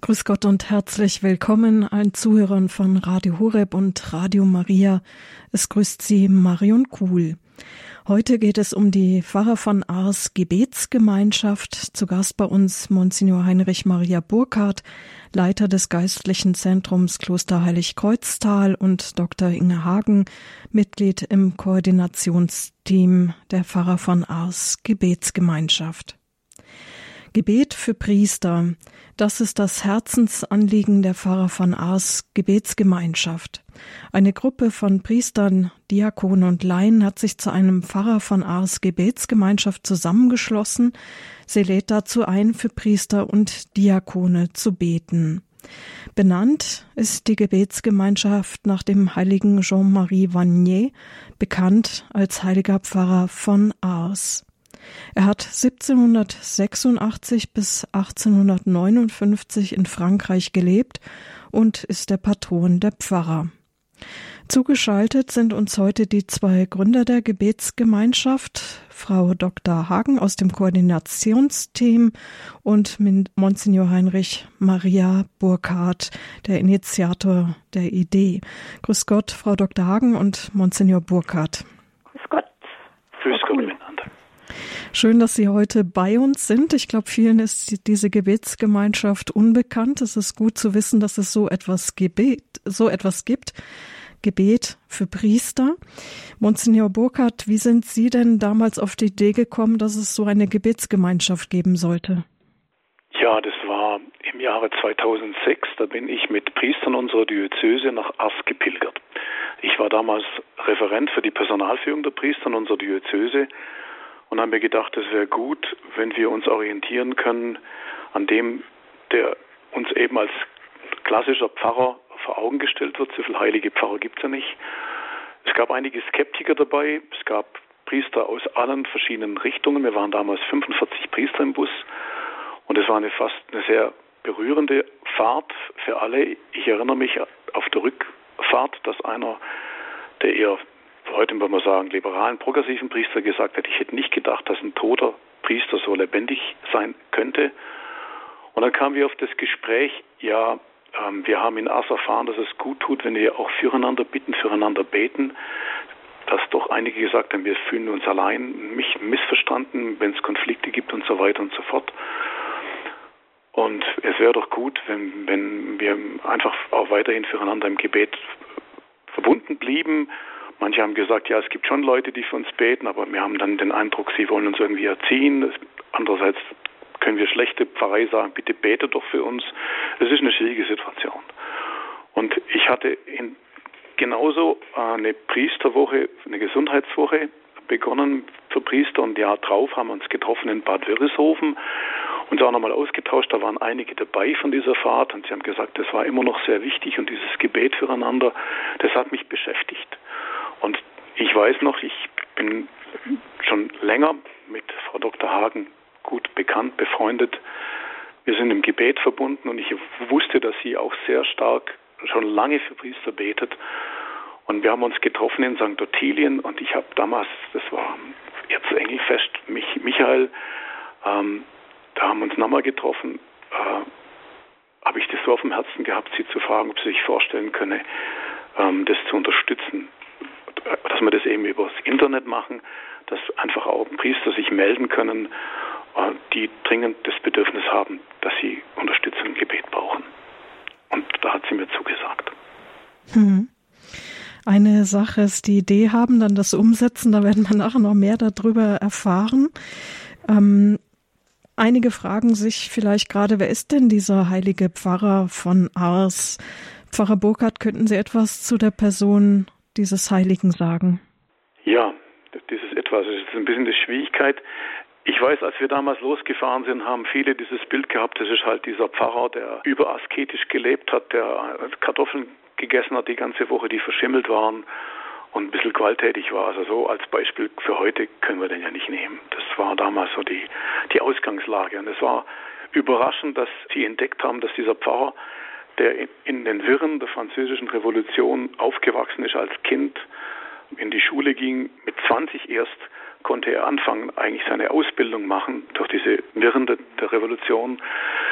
Grüß Gott und herzlich willkommen allen Zuhörern von Radio Horeb und Radio Maria. Es grüßt Sie Marion Kuhl. Heute geht es um die Pfarrer von Ars Gebetsgemeinschaft. Zu Gast bei uns Monsignor Heinrich Maria Burkhardt, Leiter des Geistlichen Zentrums Kloster Heiligkreuztal, und Dr. Inge Hagen, Mitglied im Koordinationsteam der Pfarrer von Ars Gebetsgemeinschaft. Gebet für Priester, das ist das Herzensanliegen der Pfarrer von Ars Gebetsgemeinschaft. Eine Gruppe von Priestern, Diakonen und Laien hat sich zu einem Pfarrer von Ars Gebetsgemeinschaft zusammengeschlossen. Sie lädt dazu ein, für Priester und Diakone zu beten. Benannt ist die Gebetsgemeinschaft nach dem heiligen Jean-Marie Vanier, bekannt als heiliger Pfarrer von Ars. Er hat 1786 bis 1859 in Frankreich gelebt und ist der Patron der Pfarrer. Zugeschaltet sind uns heute die zwei Gründer der Gebetsgemeinschaft, Frau Dr. Hagen aus dem Koordinationsteam und Monsignor Heinrich Maria Burkhardt, der Initiator der Idee. Grüß Gott, Frau Dr. Hagen und Monsignor Burkhardt. Grüß Gott. Grüß Gott miteinander. Schön, dass Sie heute bei uns sind. Ich glaube, vielen ist diese Gebetsgemeinschaft unbekannt. Es ist gut zu wissen, dass es so etwas gibt. Gebet für Priester. Monsignor Burkhardt, wie sind Sie denn damals auf die Idee gekommen, dass es so eine Gebetsgemeinschaft geben sollte? Ja, das war im Jahre 2006. Da bin ich mit Priestern unserer Diözese nach Ars gepilgert. Ich war damals Referent für die Personalführung der Priester in unserer Diözese und habe mir gedacht, es wäre gut, wenn wir uns orientieren können an dem, der uns eben als klassischer Pfarrer vor Augen gestellt wird. So viele heilige Pfarrer gibt es ja nicht. Es gab einige Skeptiker dabei. Es gab Priester aus allen verschiedenen Richtungen. Wir waren damals 45 Priester im Bus und es war fast eine sehr berührende Fahrt für alle. Ich erinnere mich auf der Rückfahrt, dass einer der eher, heute würde man sagen, liberalen, progressiven Priester gesagt hat, ich hätte nicht gedacht, dass ein toter Priester so lebendig sein könnte. Und dann kamen wir auf das Gespräch, wir haben in Ars erfahren, dass es gut tut, wenn wir auch füreinander bitten, füreinander beten. Dass doch einige gesagt haben, wir fühlen uns allein, mich missverstanden, wenn es Konflikte gibt und so weiter und so fort. Und es wäre doch gut, wenn wir einfach auch weiterhin füreinander im Gebet verbunden blieben. Manche haben gesagt, ja, es gibt schon Leute, die für uns beten, aber wir haben dann den Eindruck, sie wollen uns irgendwie erziehen. Andererseits können wir schlechte Pfarrei sagen, bitte bete doch für uns. Es ist eine schwierige Situation. Und ich hatte genauso eine Priesterwoche, eine Gesundheitswoche begonnen für Priester, und ein Jahr drauf haben wir uns getroffen in Bad Wörishofen, uns auch nochmal ausgetauscht. Da waren einige dabei von dieser Fahrt und sie haben gesagt, das war immer noch sehr wichtig und dieses Gebet füreinander, das hat mich beschäftigt. Und ich weiß noch, ich bin schon länger mit Frau Dr. Hagen gut bekannt, befreundet. Wir sind im Gebet verbunden und ich wusste, dass sie auch sehr stark schon lange für Priester betet. Und wir haben uns getroffen in St. Ottilien und ich habe damals, das war Erzengelfest, Michael, da haben wir uns nochmal getroffen, habe ich das so auf dem Herzen gehabt, sie zu fragen, ob sie sich vorstellen könne, das zu unterstützen. Dass wir das eben über das Internet machen, dass einfach auch Priester sich melden können, die dringend das Bedürfnis haben, dass sie Unterstützung im Gebet brauchen. Und da hat sie mir zugesagt. Eine Sache ist die Idee haben, dann das Umsetzen, da werden wir nachher noch mehr darüber erfahren. Einige fragen sich vielleicht gerade, wer ist denn dieser heilige Pfarrer von Ars? Pfarrer Burkhardt, könnten Sie etwas zu der Person dieses Heiligen sagen? Ja, dieses etwas ist ein bisschen die Schwierigkeit. Ich weiß, als wir damals losgefahren sind, haben viele dieses Bild gehabt, das ist halt dieser Pfarrer, der überasketisch gelebt hat, der Kartoffeln gegessen hat die ganze Woche, die verschimmelt waren und ein bisschen gewalttätig war. Also so als Beispiel für heute können wir den ja nicht nehmen. Das war damals so die Ausgangslage. Und es war überraschend, dass sie entdeckt haben, dass dieser Pfarrer, der in den Wirren der Französischen Revolution aufgewachsen ist als Kind, in die Schule ging, mit 20 erst konnte er anfangen, eigentlich seine Ausbildung machen durch diese Wirren der Revolution.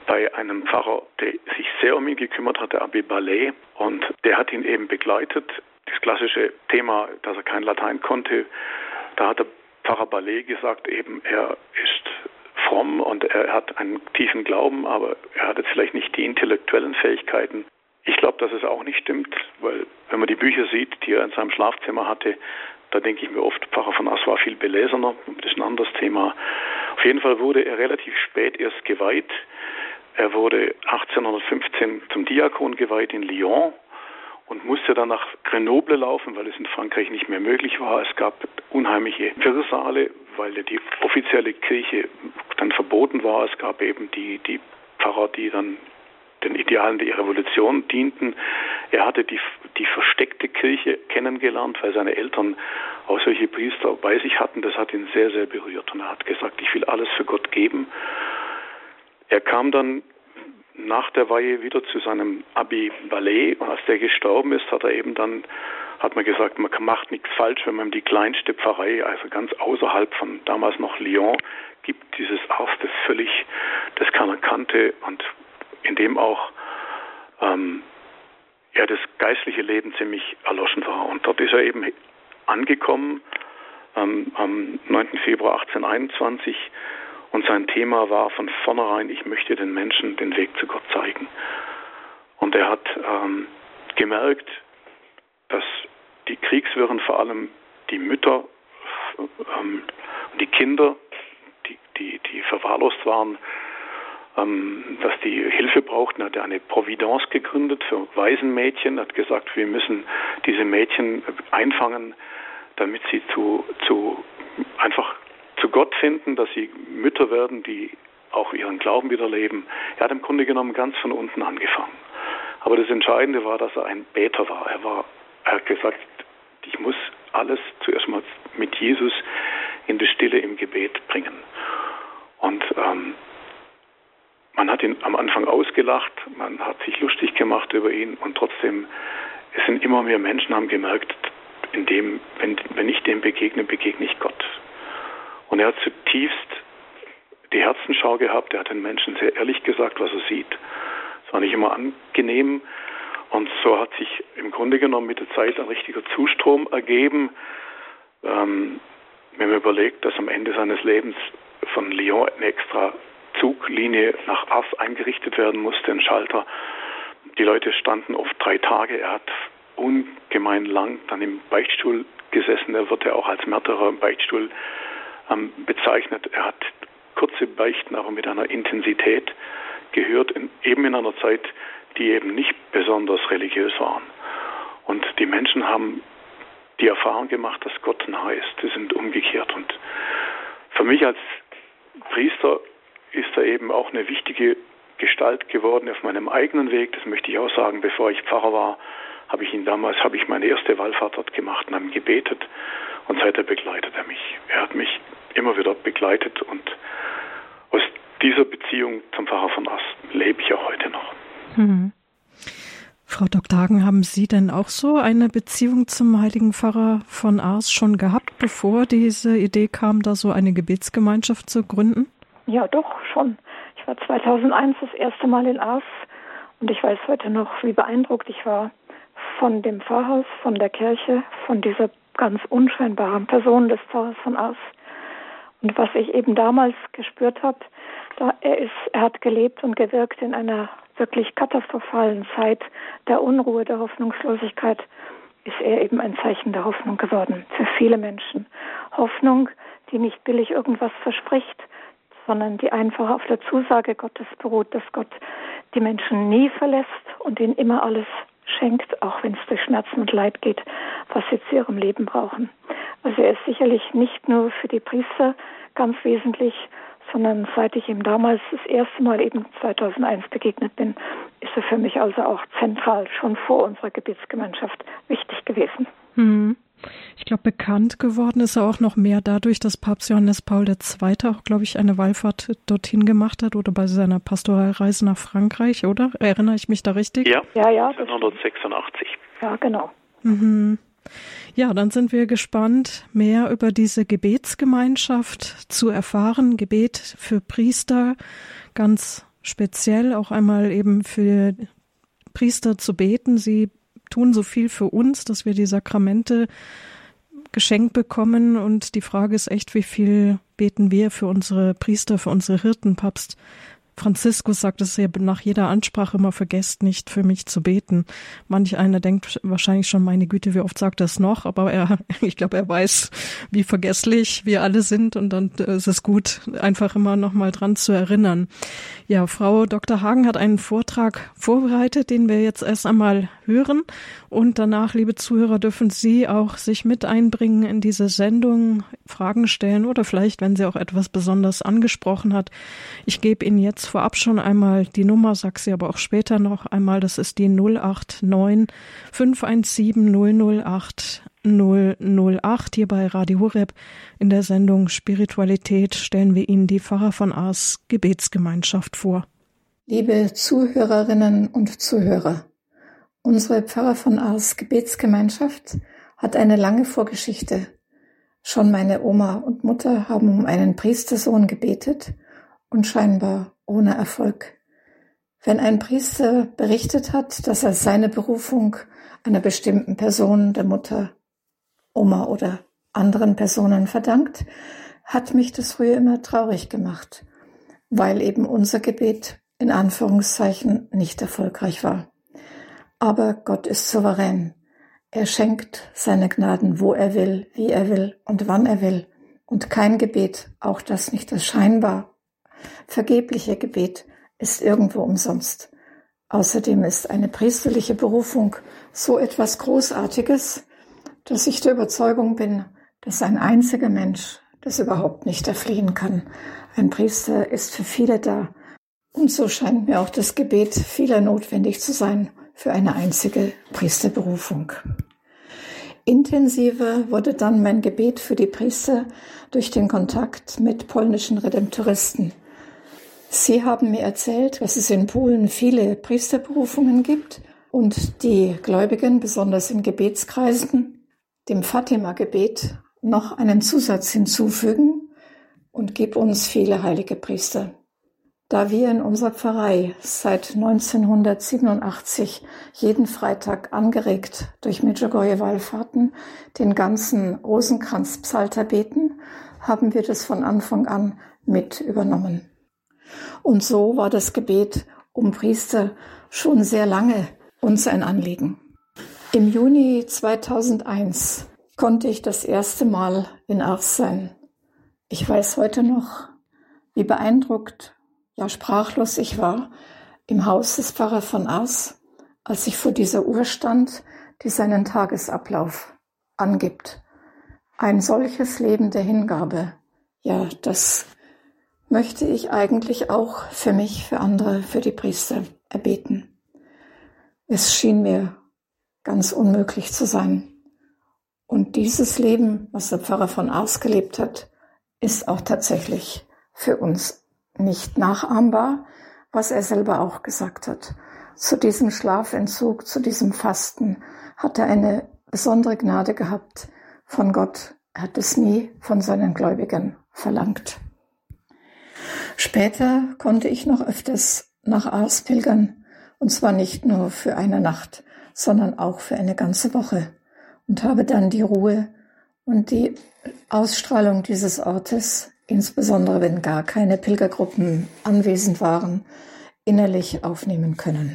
bei einem Pfarrer, der sich sehr um ihn gekümmert hat, der Abbé Ballet, und der hat ihn eben begleitet. Das klassische Thema, dass er kein Latein konnte, da hat der Pfarrer Ballet gesagt, eben er ist fromm und er hat einen tiefen Glauben, aber er hat jetzt vielleicht nicht die intellektuellen Fähigkeiten. Ich glaube, dass es auch nicht stimmt, weil wenn man die Bücher sieht, die er in seinem Schlafzimmer hatte, da denke ich mir oft, Pfarrer von Ars war viel belesener, das ist ein anderes Thema. Auf jeden Fall wurde er relativ spät erst geweiht. Er wurde 1815 zum Diakon geweiht in Lyon und musste dann nach Grenoble laufen, weil es in Frankreich nicht mehr möglich war. Es gab unheimliche Wirrsale, weil die offizielle Kirche dann verboten war. Es gab eben die Pfarrer, die dann den Idealen der Revolution dienten. Er hatte die versteckte Kirche kennengelernt, weil seine Eltern auch solche Priester bei sich hatten. Das hat ihn sehr, sehr berührt. Und er hat gesagt, ich will alles für Gott geben. Er kam dann nach der Weihe wieder zu seinem Abbé Ballet. Und als der gestorben ist, hat man gesagt, man macht nichts falsch, wenn man die kleinste Pfarrei, also ganz außerhalb von damals noch Lyon, gibt, dieses Ars, das keiner kannte und in dem auch das geistliche Leben ziemlich erloschen war. Und dort ist er eben angekommen am 9. Februar 1821 und sein Thema war von vornherein, ich möchte den Menschen den Weg zu Gott zeigen. Und er hat gemerkt, dass die Kriegswirren, vor allem die Mütter und die Kinder, die verwahrlost waren, dass die Hilfe brauchten, hat er eine Providence gegründet für Waisenmädchen, hat gesagt, wir müssen diese Mädchen einfangen, damit sie einfach zu Gott finden, dass sie Mütter werden, die auch ihren Glauben wieder leben. Er hat im Grunde genommen ganz von unten angefangen. Aber das Entscheidende war, dass er ein Beter war. Er hat gesagt, ich muss alles zuerst mal mit Jesus in die Stille im Gebet bringen. Und man hat ihn am Anfang ausgelacht, man hat sich lustig gemacht über ihn und trotzdem, es sind immer mehr Menschen, haben gemerkt, wenn ich dem begegne ich Gott. Und er hat zutiefst die Herzensschau gehabt, er hat den Menschen sehr ehrlich gesagt, was er sieht. Es war nicht immer angenehm und so hat sich im Grunde genommen mit der Zeit ein richtiger Zustrom ergeben. Wenn man überlegt, dass am Ende seines Lebens von Lyon eine extra Zuglinie nach Ars eingerichtet werden musste, ein Schalter. Die Leute standen oft 3 Tage. Er hat ungemein lang dann im Beichtstuhl gesessen. Er wird ja auch als Märtyrer im Beichtstuhl bezeichnet. Er hat kurze Beichten, aber mit einer Intensität gehört, eben in einer Zeit, die eben nicht besonders religiös waren. Und die Menschen haben die Erfahrung gemacht, dass Gott nahe ist. Sie sind umgekehrt. Und für mich als Priester ist er eben auch eine wichtige Gestalt geworden auf meinem eigenen Weg. Das möchte ich auch sagen. Bevor ich Pfarrer war, habe ich meine erste Wallfahrt dort gemacht und habe gebetet. Und seither begleitet er mich. Er hat mich immer wieder begleitet und aus dieser Beziehung zum Pfarrer von Ars lebe ich auch heute noch. Frau Dr. Hagen, haben Sie denn auch so eine Beziehung zum heiligen Pfarrer von Ars schon gehabt, bevor diese Idee kam, da so eine Gebetsgemeinschaft zu gründen? Ja, doch, schon. Ich war 2001 das erste Mal in Ars und ich weiß heute noch, wie beeindruckt ich war von dem Pfarrhaus, von der Kirche, von dieser ganz unscheinbaren Person des Pfarrers von Ars. Und was ich eben damals gespürt habe, er hat gelebt und gewirkt in einer wirklich katastrophalen Zeit der Unruhe, der Hoffnungslosigkeit, ist er eben ein Zeichen der Hoffnung geworden für viele Menschen. Hoffnung, die nicht billig irgendwas verspricht, sondern die einfach auf der Zusage Gottes beruht, dass Gott die Menschen nie verlässt und ihnen immer alles schenkt, auch wenn es durch Schmerzen und Leid geht, was sie zu ihrem Leben brauchen. Also er ist sicherlich nicht nur für die Priester ganz wesentlich, sondern seit ich ihm damals das erste Mal eben 2001 begegnet bin, ist er für mich also auch zentral, schon vor unserer Gebetsgemeinschaft wichtig gewesen. Ich glaube, bekannt geworden ist er auch noch mehr dadurch, dass Papst Johannes Paul II. Auch, glaube ich, eine Wallfahrt dorthin gemacht hat oder bei seiner Pastoralreise nach Frankreich, oder? Erinnere ich mich da richtig? Ja, 1986. Ja, genau. Ja, dann sind wir gespannt, mehr über diese Gebetsgemeinschaft zu erfahren. Gebet für Priester, ganz speziell auch einmal eben für Priester zu beten. Sie tun so viel für uns, dass wir die Sakramente geschenkt bekommen. Und die Frage ist echt, wie viel beten wir für unsere Priester, für unsere Hirten? Papst Franziskus sagt es ja nach jeder Ansprache immer, vergesst nicht, für mich zu beten. Manch einer denkt wahrscheinlich schon, meine Güte, wie oft sagt er es noch? Aber ich glaube, er weiß, wie vergesslich wir alle sind. Und dann ist es gut, einfach immer noch mal dran zu erinnern. Ja, Frau Dr. Hagen hat einen Vortrag vorbereitet, den wir jetzt erst einmal hören. Und danach, liebe Zuhörer, dürfen Sie auch sich mit einbringen in diese Sendung, Fragen stellen oder vielleicht, wenn sie auch etwas besonders angesprochen hat. Ich gebe Ihnen jetzt vorab schon einmal die Nummer, sag sie aber auch später noch einmal, das ist die 089 517 008 008. Hier bei Radio Horeb in der Sendung Spiritualität stellen wir Ihnen die Pfarrer von Ars Gebetsgemeinschaft vor. Liebe Zuhörerinnen und Zuhörer, unsere Pfarrer von Ars Gebetsgemeinschaft hat eine lange Vorgeschichte. Schon meine Oma und Mutter haben um einen Priestersohn gebetet und scheinbar ohne Erfolg. Wenn ein Priester berichtet hat, dass er seine Berufung einer bestimmten Person, der Mutter, Oma oder anderen Personen verdankt, hat mich das früher immer traurig gemacht, weil eben unser Gebet in Anführungszeichen nicht erfolgreich war. Aber Gott ist souverän. Er schenkt seine Gnaden, wo er will, wie er will und wann er will. Und kein Gebet, auch das nicht das scheinbar vergebliche Gebet, ist irgendwo umsonst. Außerdem ist eine priesterliche Berufung so etwas Großartiges, dass ich der Überzeugung bin, dass ein einziger Mensch das überhaupt nicht erfliehen kann. Ein Priester ist für viele da. Und so scheint mir auch das Gebet vieler notwendig zu sein für eine einzige Priesterberufung. Intensiver wurde dann mein Gebet für die Priester durch den Kontakt mit polnischen Redemptoristen. Sie haben mir erzählt, dass es in Polen viele Priesterberufungen gibt und die Gläubigen, besonders in Gebetskreisen, dem Fatima-Gebet noch einen Zusatz hinzufügen und gib uns viele heilige Priester. Da wir in unserer Pfarrei seit 1987 jeden Freitag angeregt durch Medjugorje-Wallfahrten den ganzen Rosenkranzpsalter beten, haben wir das von Anfang an mit übernommen. Und so war das Gebet um Priester schon sehr lange uns ein Anliegen. Im Juni 2001 konnte ich das erste Mal in Ars sein. Ich weiß heute noch, wie beeindruckt, ja sprachlos ich war im Haus des Pfarrers von Ars, als ich vor dieser Uhr stand, die seinen Tagesablauf angibt. Ein solches Leben der Hingabe, ja, das möchte ich eigentlich auch für mich, für andere, für die Priester erbeten. Es schien mir ganz unmöglich zu sein. Und dieses Leben, was der Pfarrer von Ars gelebt hat, ist auch tatsächlich für uns nicht nachahmbar, was er selber auch gesagt hat. Zu diesem Schlafentzug, zu diesem Fasten hat er eine besondere Gnade gehabt von Gott. Er hat es nie von seinen Gläubigen verlangt. Später konnte ich noch öfters nach Ars pilgern, und zwar nicht nur für eine Nacht, sondern auch für eine ganze Woche, und habe dann die Ruhe und die Ausstrahlung dieses Ortes, insbesondere wenn gar keine Pilgergruppen anwesend waren, innerlich aufnehmen können.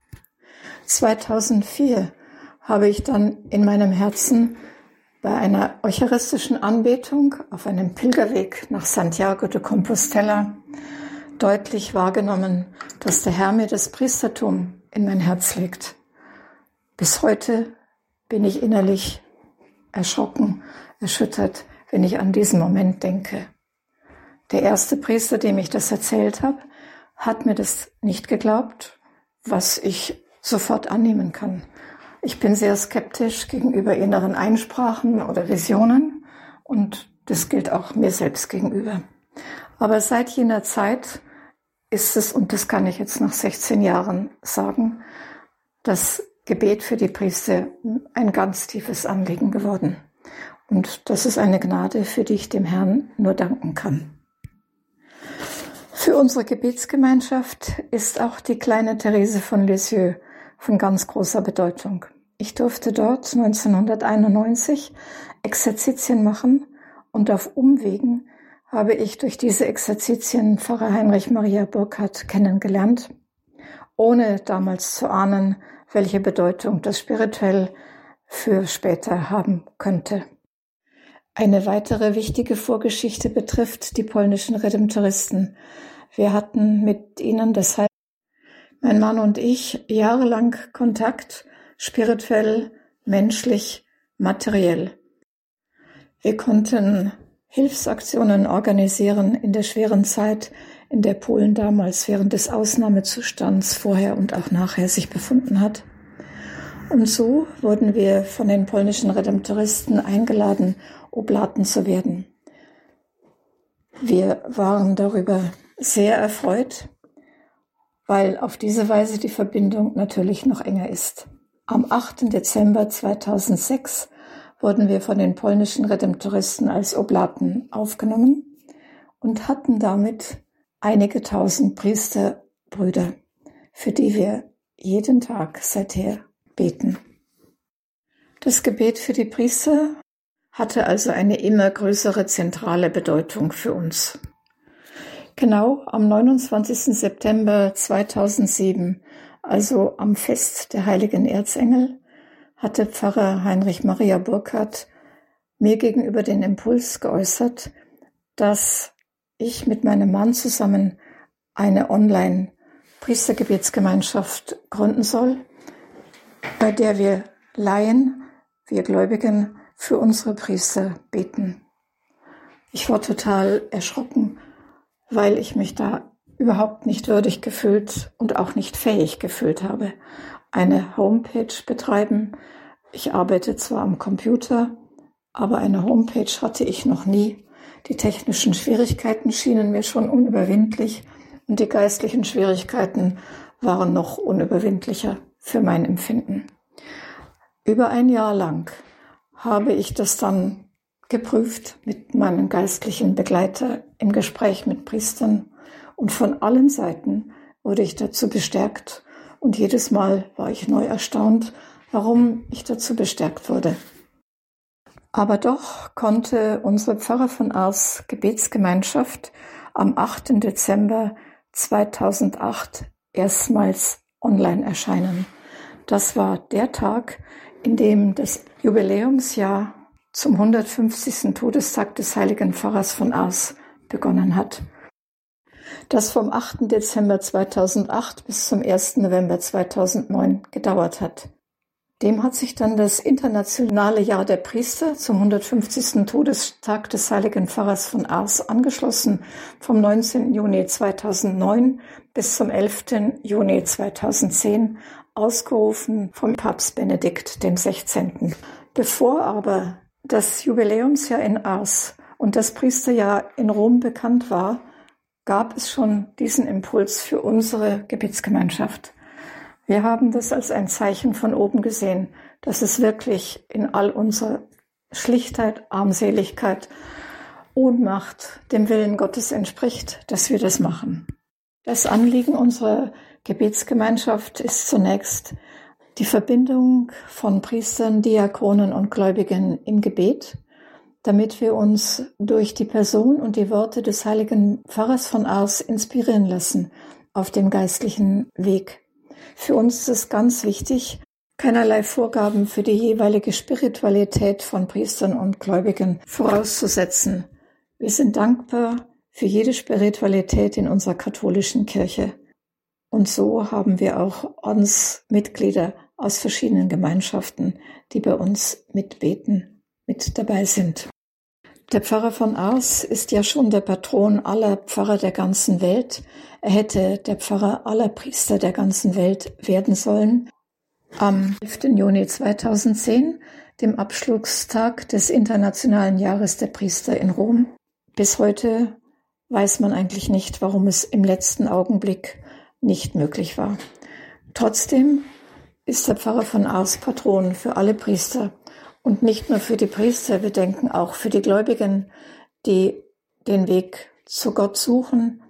2004 habe ich dann in meinem Herzen bei einer eucharistischen Anbetung auf einem Pilgerweg nach Santiago de Compostela deutlich wahrgenommen, dass der Herr mir das Priestertum in mein Herz legt. Bis heute bin ich innerlich erschrocken, erschüttert, wenn ich an diesen Moment denke. Der erste Priester, dem ich das erzählt habe, hat mir das nicht geglaubt, was ich sofort annehmen kann. Ich bin sehr skeptisch gegenüber inneren Einsprachen oder Visionen und das gilt auch mir selbst gegenüber. Aber seit jener Zeit ist es, und das kann ich jetzt nach 16 Jahren sagen, das Gebet für die Priester ein ganz tiefes Anliegen geworden. Und das ist eine Gnade, für die ich dem Herrn nur danken kann. Für unsere Gebetsgemeinschaft ist auch die kleine Therese von Lisieux von ganz großer Bedeutung. Ich durfte dort 1991 Exerzitien machen und auf Umwegen habe ich durch diese Exerzitien Pfarrer Heinrich Maria Burkhardt kennengelernt, ohne damals zu ahnen, welche Bedeutung das spirituell für später haben könnte. Eine weitere wichtige Vorgeschichte betrifft die polnischen Redemptoristen. Wir hatten mit ihnen deshalb, mein Mann und ich, jahrelang Kontakt, spirituell, menschlich, materiell. Wir konnten Hilfsaktionen organisieren in der schweren Zeit, in der Polen damals während des Ausnahmezustands vorher und auch nachher sich befunden hat. Und so wurden wir von den polnischen Redemptoristen eingeladen, Oblaten zu werden. Wir waren darüber sehr erfreut, weil auf diese Weise die Verbindung natürlich noch enger ist. Am 8. Dezember 2006 wurden wir von den polnischen Redemptoristen als Oblaten aufgenommen und hatten damit einige tausend Priesterbrüder, für die wir jeden Tag seither beten. Das Gebet für die Priester hatte also eine immer größere zentrale Bedeutung für uns. Genau am 29. September 2007, also am Fest der Heiligen Erzengel, hatte Pfarrer Heinrich Maria Burkhardt mir gegenüber den Impuls geäußert, dass ich mit meinem Mann zusammen eine Online-Priestergebetsgemeinschaft gründen soll, bei der wir Laien, wir Gläubigen, für unsere Priester beten. Ich war total erschrocken, weil ich mich da überhaupt nicht würdig gefühlt und auch nicht fähig gefühlt habe, eine Homepage betreiben. Ich arbeite zwar am Computer, aber eine Homepage hatte ich noch nie. Die technischen Schwierigkeiten schienen mir schon unüberwindlich und die geistlichen Schwierigkeiten waren noch unüberwindlicher für mein Empfinden. Über ein Jahr lang habe ich das dann geprüft mit meinem geistlichen Begleiter im Gespräch mit Priestern und von allen Seiten wurde ich dazu bestärkt und jedes Mal war ich neu erstaunt, warum ich dazu bestärkt wurde. Aber doch konnte unsere Pfarrer von Ars Gebetsgemeinschaft am 8. Dezember 2008 erstmals online erscheinen. Das war der Tag, in dem das Jubiläumsjahr zum 150. Todestag des heiligen Pfarrers von Ars begonnen hat. Das vom 8. Dezember 2008 bis zum 1. November 2009 gedauert hat. Dem hat sich dann das internationale Jahr der Priester zum 150. Todestag des heiligen Pfarrers von Ars angeschlossen, vom 19. Juni 2009 bis zum 11. Juni 2010, ausgerufen vom Papst Benedikt XVI. Bevor aber das Jubiläumsjahr in Ars und das Priesterjahr in Rom bekannt war, gab es schon diesen Impuls für unsere Gebetsgemeinschaft. Wir haben das als ein Zeichen von oben gesehen, dass es wirklich in all unserer Schlichtheit, Armseligkeit, Ohnmacht dem Willen Gottes entspricht, dass wir das machen. Das Anliegen unserer Gebetsgemeinschaft ist zunächst die Verbindung von Priestern, Diakonen und Gläubigen im Gebet, damit wir uns durch die Person und die Worte des heiligen Pfarrers von Ars inspirieren lassen auf dem geistlichen Weg. Für uns ist es ganz wichtig, keinerlei Vorgaben für die jeweilige Spiritualität von Priestern und Gläubigen vorauszusetzen. Wir sind dankbar für jede Spiritualität in unserer katholischen Kirche. Und so haben wir auch Ordensmitglieder aus verschiedenen Gemeinschaften, die bei uns mitbeten, mit dabei sind. Der Pfarrer von Ars ist ja schon der Patron aller Pfarrer der ganzen Welt. Er hätte der Pfarrer aller Priester der ganzen Welt werden sollen. Am 11. Juni 2010, dem Abschlusstag des Internationalen Jahres der Priester in Rom. Bis heute weiß man eigentlich nicht, warum es im letzten Augenblick nicht möglich war. Trotzdem ist der Pfarrer von Ars Patron für alle Priester und nicht nur für die Priester, wir denken auch für die Gläubigen, die den Weg zu Gott suchen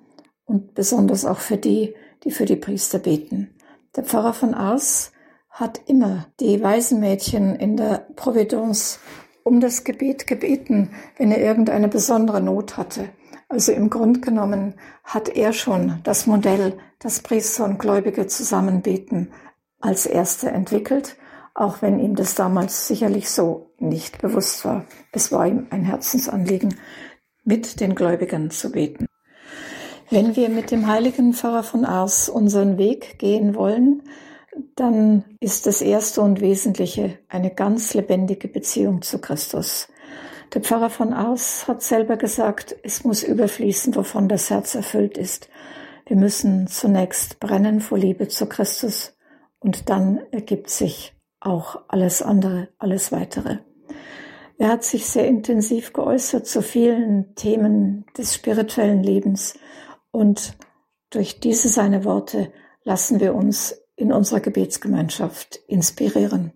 und besonders auch für die, die für die Priester beten. Der Pfarrer von Ars hat immer die Waisenmädchen in der Providence um das Gebet gebeten, wenn er irgendeine besondere Not hatte. Also im Grunde genommen hat er schon das Modell, dass Priester und Gläubige zusammen beten, als Erster entwickelt, auch wenn ihm das damals sicherlich so nicht bewusst war. Es war ihm ein Herzensanliegen, mit den Gläubigen zu beten. Wenn wir mit dem heiligen Pfarrer von Ars unseren Weg gehen wollen, dann ist das Erste und Wesentliche eine ganz lebendige Beziehung zu Christus. Der Pfarrer von Ars hat selber gesagt, es muss überfließen, wovon das Herz erfüllt ist. Wir müssen zunächst brennen vor Liebe zu Christus und dann ergibt sich auch alles andere, alles Weitere. Er hat sich sehr intensiv geäußert zu vielen Themen des spirituellen Lebens und durch diese seine Worte lassen wir uns in unserer Gebetsgemeinschaft inspirieren.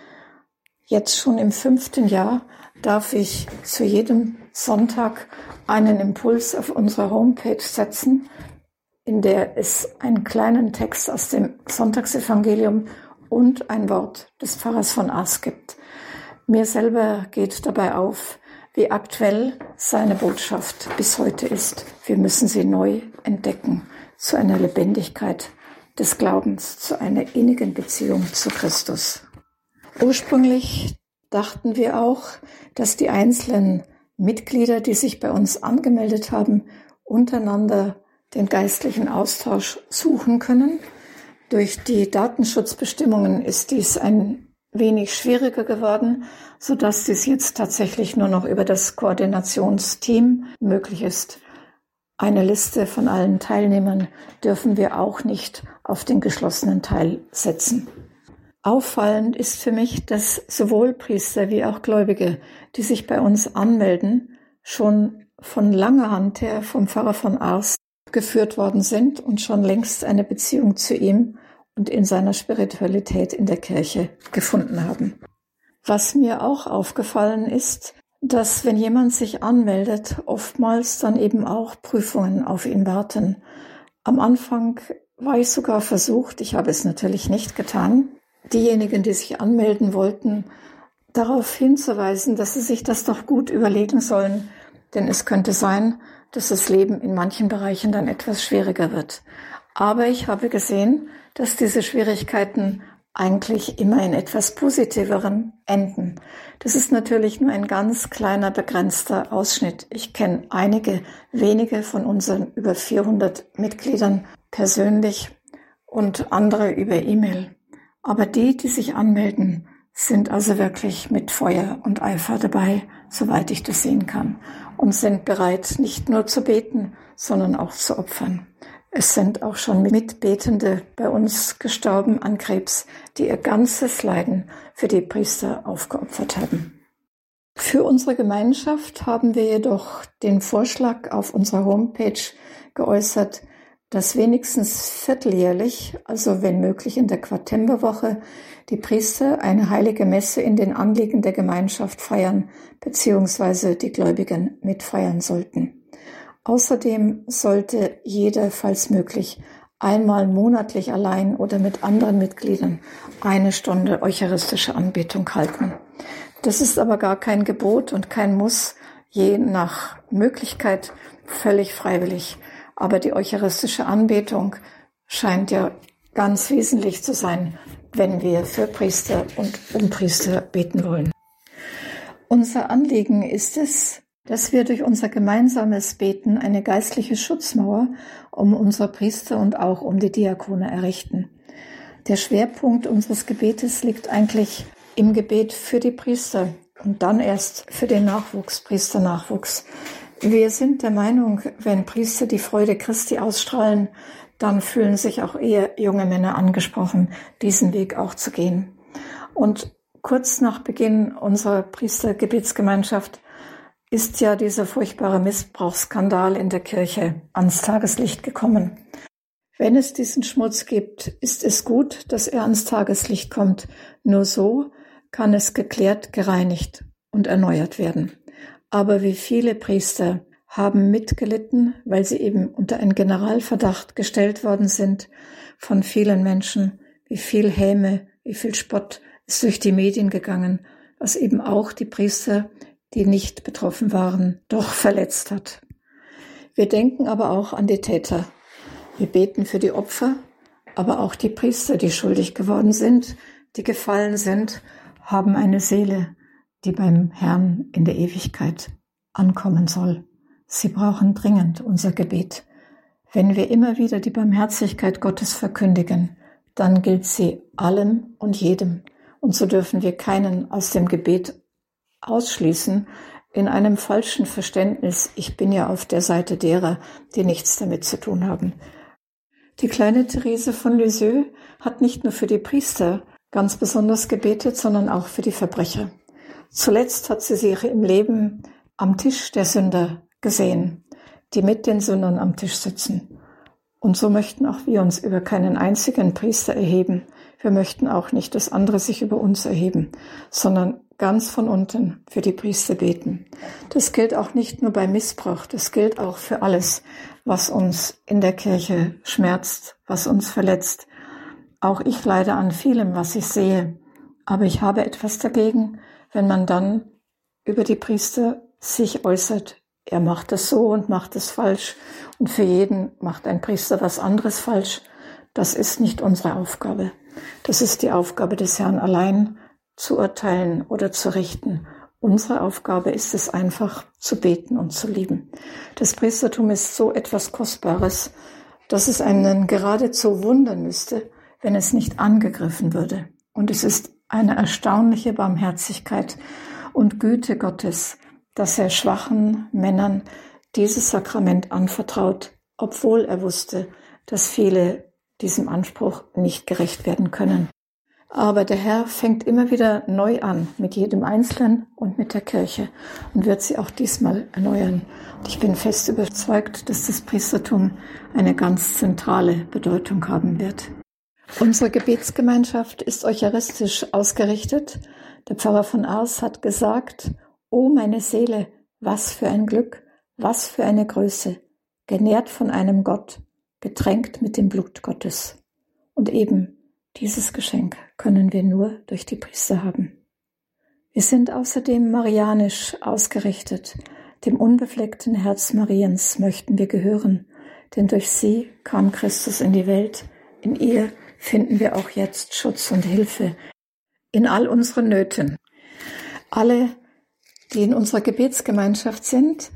Jetzt schon im 5. Jahr darf ich zu jedem Sonntag einen Impuls auf unserer Homepage setzen, in der es einen kleinen Text aus dem Sonntagsevangelium und ein Wort des Pfarrers von Ars gibt. Mir selber geht dabei auf, wie aktuell seine Botschaft bis heute ist. Wir müssen sie neu entdecken zu einer Lebendigkeit des Glaubens, zu einer innigen Beziehung zu Christus. Ursprünglich dachten wir auch, dass die einzelnen Mitglieder, die sich bei uns angemeldet haben, untereinander den geistlichen Austausch suchen können. Durch die Datenschutzbestimmungen ist dies ein wenig schwieriger geworden, sodass dies jetzt tatsächlich nur noch über das Koordinationsteam möglich ist. Eine Liste von allen Teilnehmern dürfen wir auch nicht auf den geschlossenen Teil setzen. Auffallend ist für mich, dass sowohl Priester wie auch Gläubige, die sich bei uns anmelden, schon von langer Hand her vom Pfarrer von Ars geführt worden sind und schon längst eine Beziehung zu ihm und in seiner Spiritualität in der Kirche gefunden haben. Was mir auch aufgefallen ist, dass wenn jemand sich anmeldet, oftmals dann eben auch Prüfungen auf ihn warten. Am Anfang war ich sogar versucht, ich habe es natürlich nicht getan, diejenigen, die sich anmelden wollten, darauf hinzuweisen, dass sie sich das doch gut überlegen sollen, denn es könnte sein, dass das Leben in manchen Bereichen dann etwas schwieriger wird. Aber ich habe gesehen, dass diese Schwierigkeiten eigentlich immer in etwas positiveren enden. Das ist natürlich nur ein ganz kleiner, begrenzter Ausschnitt. Ich kenne einige wenige von unseren über 400 Mitgliedern persönlich und andere über E-Mail. Aber die sich anmelden, sind also wirklich mit Feuer und Eifer dabei, soweit ich das sehen kann, und sind bereit, nicht nur zu beten, sondern auch zu opfern. Es sind auch schon Mitbetende bei uns gestorben an Krebs, die ihr ganzes Leiden für die Priester aufgeopfert haben. Für unsere Gemeinschaft haben wir jedoch den Vorschlag auf unserer Homepage geäußert, dass wenigstens vierteljährlich, also wenn möglich in der Quartemberwoche, die Priester eine heilige Messe in den Anliegen der Gemeinschaft feiern bzw. die Gläubigen mitfeiern sollten. Außerdem sollte jeder, falls möglich, einmal monatlich allein oder mit anderen Mitgliedern 1 Stunde eucharistische Anbetung halten. Das ist aber gar kein Gebot und kein Muss, je nach Möglichkeit völlig freiwillig. Aber die eucharistische Anbetung scheint ja ganz wesentlich zu sein, wenn wir für Priester und um Priester beten wollen. Unser Anliegen ist es, dass wir durch unser gemeinsames Beten eine geistliche Schutzmauer um unsere Priester und auch um die Diakone errichten. Der Schwerpunkt unseres Gebetes liegt eigentlich im Gebet für die Priester und dann erst für den Priesternachwuchs. Wir sind der Meinung, wenn Priester die Freude Christi ausstrahlen, dann fühlen sich auch eher junge Männer angesprochen, diesen Weg auch zu gehen. Und kurz nach Beginn unserer Priestergebetsgemeinschaft ist ja dieser furchtbare Missbrauchsskandal in der Kirche ans Tageslicht gekommen. Wenn es diesen Schmutz gibt, ist es gut, dass er ans Tageslicht kommt. Nur so kann es geklärt, gereinigt und erneuert werden. Aber wie viele Priester haben mitgelitten, weil sie eben unter einen Generalverdacht gestellt worden sind von vielen Menschen. Wie viel Häme, wie viel Spott ist durch die Medien gegangen, was eben auch die Priester, die nicht betroffen waren, doch verletzt hat. Wir denken aber auch an die Täter. Wir beten für die Opfer, aber auch die Priester, die schuldig geworden sind, die gefallen sind, haben eine Seele, die beim Herrn in der Ewigkeit ankommen soll. Sie brauchen dringend unser Gebet. Wenn wir immer wieder die Barmherzigkeit Gottes verkündigen, dann gilt sie allem und jedem. Und so dürfen wir keinen aus dem Gebet ausschließen, in einem falschen Verständnis, ich bin ja auf der Seite derer, die nichts damit zu tun haben. Die kleine Therese von Lisieux hat nicht nur für die Priester ganz besonders gebetet, sondern auch für die Verbrecher. Zuletzt hat sie sich im Leben am Tisch der Sünder gesehen, die mit den Sündern am Tisch sitzen. Und so möchten auch wir uns über keinen einzigen Priester erheben. Wir möchten auch nicht, dass andere sich über uns erheben, sondern ganz von unten für die Priester beten. Das gilt auch nicht nur bei Missbrauch, das gilt auch für alles, was uns in der Kirche schmerzt, was uns verletzt. Auch ich leide an vielem, was ich sehe, aber ich habe etwas dagegen, wenn man dann über die Priester sich äußert. Er macht es so und macht es falsch und für jeden macht ein Priester was anderes falsch. Das ist nicht unsere Aufgabe. Das ist die Aufgabe des Herrn allein, zu urteilen oder zu richten. Unsere Aufgabe ist es einfach, zu beten und zu lieben. Das Priestertum ist so etwas Kostbares, dass es einen geradezu wundern müsste, wenn es nicht angegriffen würde. Und es ist eine erstaunliche Barmherzigkeit und Güte Gottes, dass er schwachen Männern dieses Sakrament anvertraut, obwohl er wusste, dass viele diesem Anspruch nicht gerecht werden können. Aber der Herr fängt immer wieder neu an mit jedem Einzelnen und mit der Kirche und wird sie auch diesmal erneuern. Und ich bin fest überzeugt, dass das Priestertum eine ganz zentrale Bedeutung haben wird. Unsere Gebetsgemeinschaft ist eucharistisch ausgerichtet. Der Pfarrer von Ars hat gesagt: O meine Seele, was für ein Glück, was für eine Größe, genährt von einem Gott, getränkt mit dem Blut Gottes. Und eben dieses Geschenk können wir nur durch die Priester haben. Wir sind außerdem marianisch ausgerichtet. Dem unbefleckten Herz Mariens möchten wir gehören, denn durch sie kam Christus in die Welt. In ihr finden wir auch jetzt Schutz und Hilfe in all unseren Nöten. Alle, die in unserer Gebetsgemeinschaft sind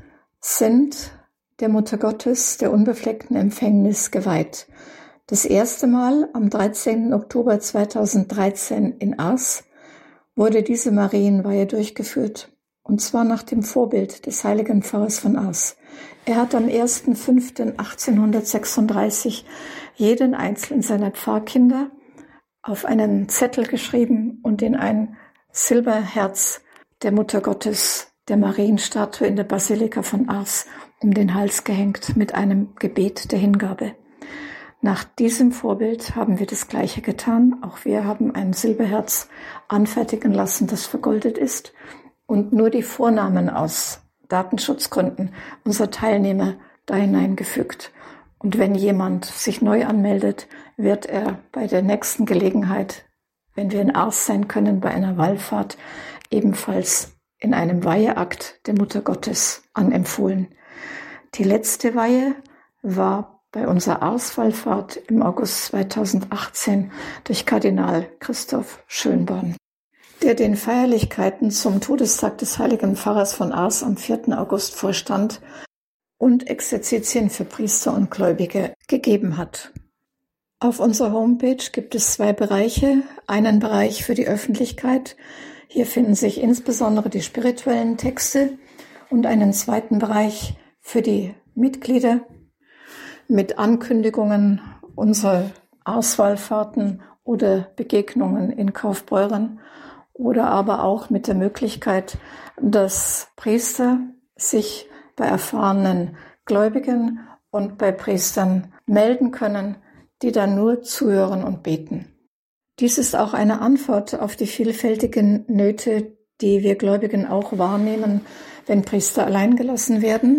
der Mutter Gottes, der unbefleckten Empfängnis geweiht. Das erste Mal am 13. Oktober 2013 in Ars wurde diese Marienweihe durchgeführt, und zwar nach dem Vorbild des heiligen Pfarrers von Ars. Er hat am 1.5.1836 jeden einzelnen seiner Pfarrkinder auf einen Zettel geschrieben und in ein Silberherz der Mutter Gottes, der Marienstatue in der Basilika von Ars, um den Hals gehängt mit einem Gebet der Hingabe. Nach diesem Vorbild haben wir das Gleiche getan. Auch wir haben ein Silberherz anfertigen lassen, das vergoldet ist, und nur die Vornamen aus Datenschutzgründen unserer Teilnehmer da hineingefügt. Und wenn jemand sich neu anmeldet, wird er bei der nächsten Gelegenheit, wenn wir in Ars sein können, bei einer Wallfahrt, ebenfalls in einem Weiheakt der Mutter Gottes anempfohlen. Die letzte Weihe war bei unserer Ars-Wallfahrt im August 2018 durch Kardinal Christoph Schönborn, der den Feierlichkeiten zum Todestag des heiligen Pfarrers von Ars am 4. August vorstand und Exerzitien für Priester und Gläubige gegeben hat. Auf unserer Homepage gibt es 2 Bereiche. Einen Bereich für die Öffentlichkeit. Hier finden sich insbesondere die spirituellen Texte, und einen zweiten Bereich für die Mitglieder mit Ankündigungen unserer Ars-Wallfahrten oder Begegnungen in Kaufbeuren, oder aber auch mit der Möglichkeit, dass Priester sich bei erfahrenen Gläubigen und bei Priestern melden können, die dann nur zuhören und beten. Dies ist auch eine Antwort auf die vielfältigen Nöte, die wir Gläubigen auch wahrnehmen, wenn Priester allein gelassen werden.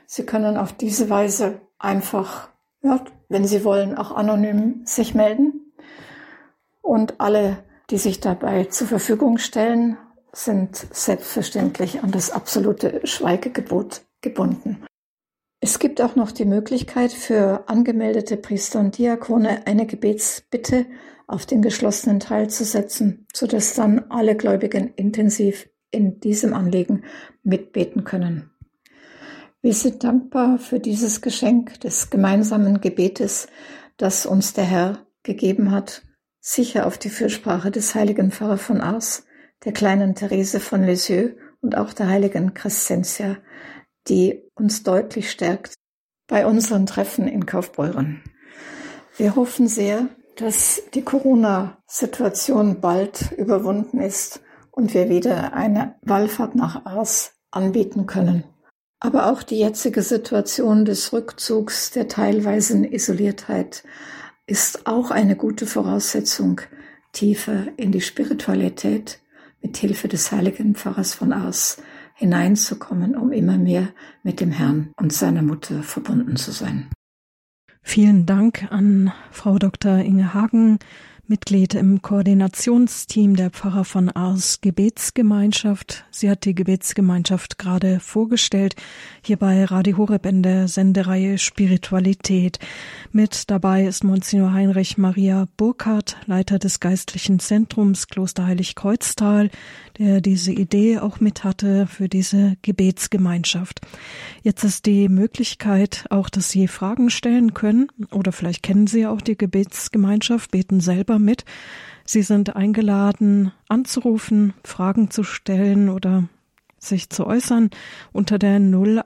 Sie können auf diese Weise einfach, wenn Sie wollen, auch anonym sich melden. Und alle, die sich dabei zur Verfügung stellen, sind selbstverständlich an das absolute Schweigegebot gebunden. Es gibt auch noch die Möglichkeit für angemeldete Priester und Diakone, eine Gebetsbitte auf den geschlossenen Teil zu setzen, sodass dann alle Gläubigen intensiv in diesem Anliegen mitbeten können. Wir sind dankbar für dieses Geschenk des gemeinsamen Gebetes, das uns der Herr gegeben hat, sicher auf die Fürsprache des heiligen Pfarrer von Ars, der kleinen Therese von Lisieux und auch der heiligen Crescentia, die uns deutlich stärkt bei unseren Treffen in Kaufbeuren. Wir hoffen sehr, dass die Corona-Situation bald überwunden ist und wir wieder eine Wallfahrt nach Ars anbieten können. Aber auch die jetzige Situation des Rückzugs, der teilweisen Isoliertheit, ist auch eine gute Voraussetzung, tiefer in die Spiritualität mit Hilfe des heiligen Pfarrers von Ars hineinzukommen, um immer mehr mit dem Herrn und seiner Mutter verbunden zu sein. Vielen Dank an Frau Dr. Inge Hagen, Mitglied im Koordinationsteam der Pfarrer von Ars Gebetsgemeinschaft. Sie hat die Gebetsgemeinschaft gerade vorgestellt, hier bei Radio Horeb in der Sendereihe Spiritualität. Mit dabei ist Monsignor Heinrich Maria Burkhardt, Leiter des Geistlichen Zentrums Kloster Heiligkreuztal, der diese Idee auch mit hatte für diese Gebetsgemeinschaft. Jetzt ist die Möglichkeit auch, dass Sie Fragen stellen können, oder vielleicht kennen Sie auch die Gebetsgemeinschaft, beten selber mit. Sie sind eingeladen, anzurufen, Fragen zu stellen oder sich zu äußern unter der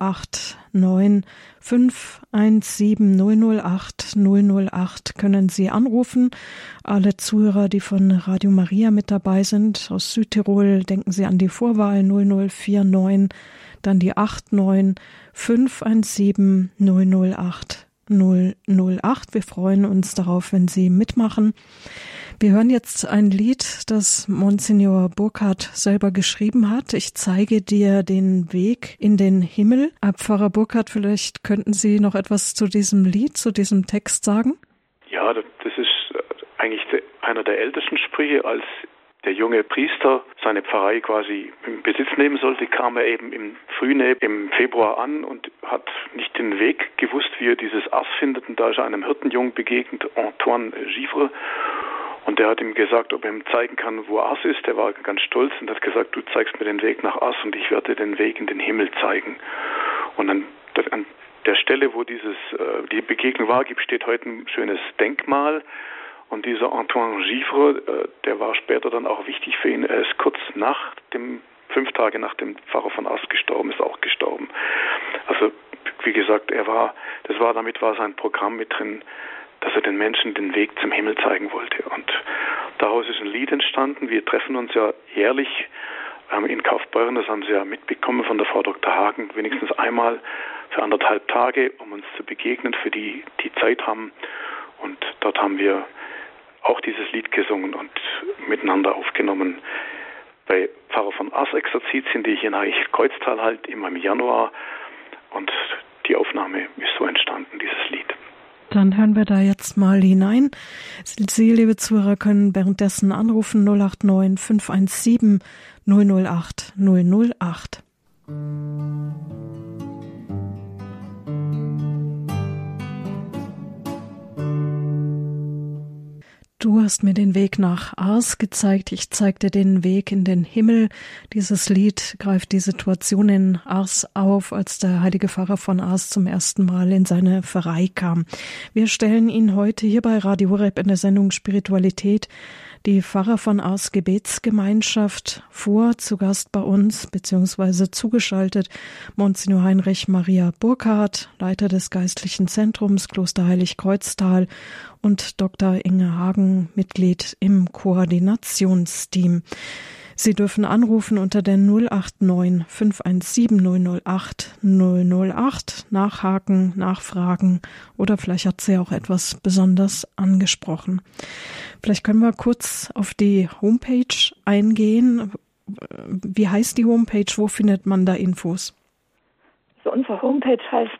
089 517 008 008 können Sie anrufen. Alle Zuhörer, die von Radio Maria mit dabei sind, aus Südtirol, denken Sie an die Vorwahl 0049, dann die 89 517 008 008. Wir freuen uns darauf, wenn Sie mitmachen. Wir hören jetzt ein Lied, das Monsignor Burkhardt selber geschrieben hat. Ich zeige dir den Weg in den Himmel. Pfarrer Burkhardt, vielleicht könnten Sie noch etwas zu diesem Lied, zu diesem Text sagen? Ja, das ist eigentlich einer der ältesten Sprüche. Als der junge Priester seine Pfarrei quasi in Besitz nehmen sollte, kam er eben im Februar an und hat nicht den Weg gewusst, wie er dieses Ars findet. Und da ist er einem Hirtenjungen begegnet, Antoine Givre. Und der hat ihm gesagt, ob er ihm zeigen kann, wo Ars ist. Der war ganz stolz und hat gesagt, du zeigst mir den Weg nach Ars und ich werde dir den Weg in den Himmel zeigen. Und an der Stelle, wo die Begegnung war, steht heute ein schönes Denkmal. Und dieser Antoine Givre, der war später dann auch wichtig für ihn. Er ist 5 Tage nach dem Pfarrer von Ars gestorben, ist auch gestorben. Also, wie gesagt, damit war sein Programm mit drin, dass er den Menschen den Weg zum Himmel zeigen wollte. Und daraus ist ein Lied entstanden. Wir treffen uns ja jährlich in Kaufbeuren, das haben Sie ja mitbekommen von der Frau Dr. Hagen, wenigstens einmal für 1,5 Tage, um uns zu begegnen, für die Zeit haben. Und dort haben wir auch dieses Lied gesungen und miteinander aufgenommen. Bei Pfarrer von Ars Exerzitien, die ich in Heiligkreuztal halt immer im Januar, und die Aufnahme ist so entstanden, dieses Lied. Dann hören wir da jetzt mal hinein. Sie, liebe Zuhörer, können währenddessen anrufen 089 517 008 008. Du hast mir den Weg nach Ars gezeigt, ich zeigte den Weg in den Himmel. Dieses Lied greift die Situation in Ars auf, als der heilige Pfarrer von Ars zum ersten Mal in seine Pfarrei kam. Wir stellen Ihnen heute hier bei Radio Horeb in der Sendung Spiritualität die Pfarrer von Ars Gebetsgemeinschaft vor, zu Gast bei uns, beziehungsweise zugeschaltet, Monsignor Heinrich Maria Burkhardt, Leiter des Geistlichen Zentrums Kloster Heiligkreuztal und Dr. Inge Hagen, Mitglied im Koordinationsteam. Sie dürfen anrufen unter der 089 517 008 008, nachhaken, nachfragen oder vielleicht hat sie auch etwas besonders angesprochen. Vielleicht können wir kurz auf die Homepage eingehen. Wie heißt die Homepage? Wo findet man da Infos? Also unsere Homepage heißt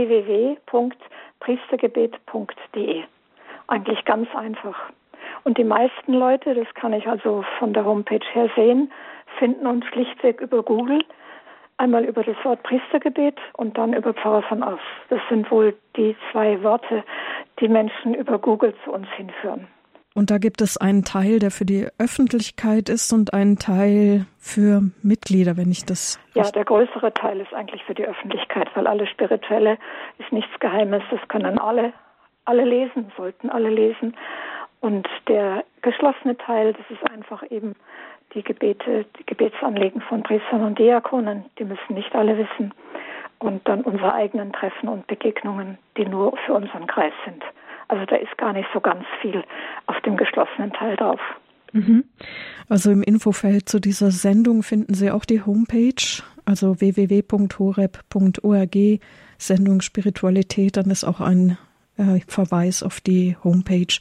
www.priestergebet.de. Eigentlich ganz einfach. Und die meisten Leute, das kann ich also von der Homepage her sehen, finden uns schlichtweg über Google. Einmal über das Wort Priestergebet und dann über Pfarrer von Ars. Das sind wohl die 2 Worte, die Menschen über Google zu uns hinführen. Und da gibt es einen Teil, der für die Öffentlichkeit ist und einen Teil für Mitglieder, wenn ich das... Ja, der größere Teil ist eigentlich für die Öffentlichkeit, weil alles Spirituelle ist nichts Geheimes. Das können alle lesen, sollten alle lesen. Und der geschlossene Teil, das ist einfach eben die Gebete, die Gebetsanliegen von Priestern und Diakonen, die müssen nicht alle wissen. Und dann unsere eigenen Treffen und Begegnungen, die nur für unseren Kreis sind. Also da ist gar nicht so ganz viel auf dem geschlossenen Teil drauf. Also im Infofeld zu dieser Sendung finden Sie auch die Homepage, also www.horeb.org, Sendung Spiritualität. Dann ist auch ein Verweis auf die Homepage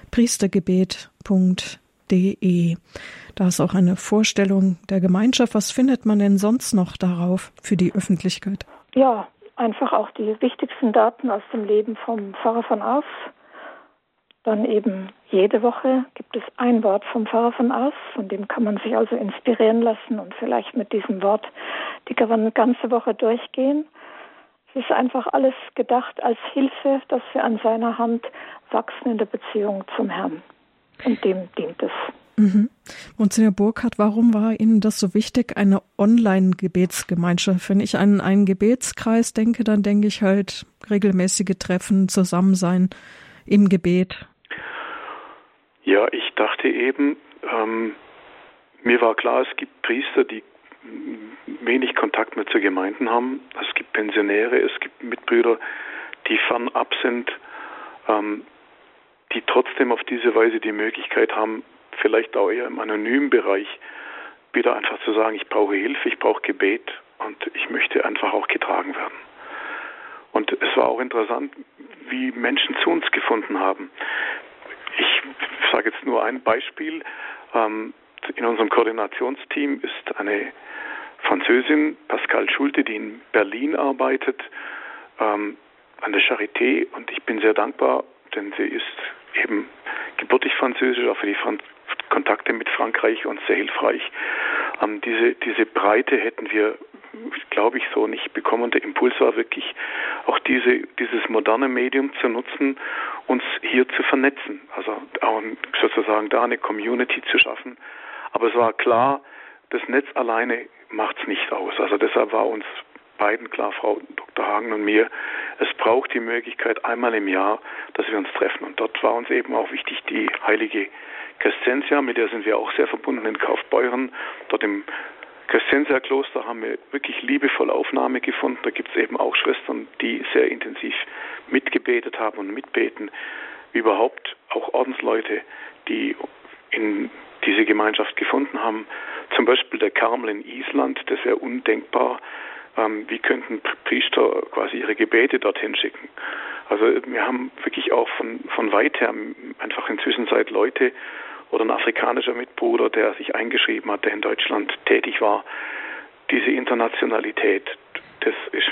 priestergebet.de. Da ist auch eine Vorstellung der Gemeinschaft. Was findet man denn sonst noch darauf für die Öffentlichkeit? Ja, einfach auch die wichtigsten Daten aus dem Leben vom Pfarrer von Ars. Dann eben jede Woche gibt es ein Wort vom Pfarrer von Ars, von dem kann man sich also inspirieren lassen und vielleicht mit diesem Wort die ganze Woche durchgehen. Es ist einfach alles gedacht als Hilfe, dass wir an seiner Hand wachsen in der Beziehung zum Herrn. Und dem dient es. Monsignor Burkhardt, warum war Ihnen das so wichtig, eine Online-Gebetsgemeinschaft? Wenn ich an einen Gebetskreis denke, dann denke ich halt regelmäßige Treffen, Zusammensein im Gebet. Ja, ich dachte eben, mir war klar, es gibt Priester, die wenig Kontakt mehr zu Gemeinden haben. Es gibt Pensionäre, es gibt Mitbrüder, die fernab sind, die trotzdem auf diese Weise die Möglichkeit haben, vielleicht auch eher im anonymen Bereich, wieder einfach zu sagen, ich brauche Hilfe, ich brauche Gebet und ich möchte einfach auch getragen werden. Und es war auch interessant, wie Menschen zu uns gefunden haben. Ich sage jetzt nur ein Beispiel. In unserem Koordinationsteam ist eine Französin, Pascal Schulte, die in Berlin arbeitet, an der Charité. Und ich bin sehr dankbar, denn sie ist eben gebürtig französisch, auch für die Kontakte mit Frankreich uns sehr hilfreich. Diese Breite hätten wir, glaube ich, so nicht bekommen. Und der Impuls war wirklich, auch dieses moderne Medium zu nutzen, uns hier zu vernetzen. Also auch sozusagen da eine Community zu schaffen. Aber es war klar, das Netz alleine macht es nicht aus. Also deshalb war uns beiden klar, Frau Dr. Hagen und mir, es braucht die Möglichkeit einmal im Jahr, dass wir uns treffen. Und dort war uns eben auch wichtig die heilige Crescentia, mit der sind wir auch sehr verbunden in Kaufbeuren. Dort im Crescentia-Kloster haben wir wirklich liebevolle Aufnahme gefunden. Da gibt es eben auch Schwestern, die sehr intensiv mitgebetet haben und mitbeten. Wie überhaupt auch Ordensleute, die in diese Gemeinschaft gefunden haben. Zum Beispiel der Karmel in Island, das ist ja undenkbar. Wie könnten Priester quasi ihre Gebete dorthin schicken? Also wir haben wirklich auch von weit her einfach inzwischen seit Leute oder ein afrikanischer Mitbruder, der sich eingeschrieben hat, der in Deutschland tätig war. Diese Internationalität, das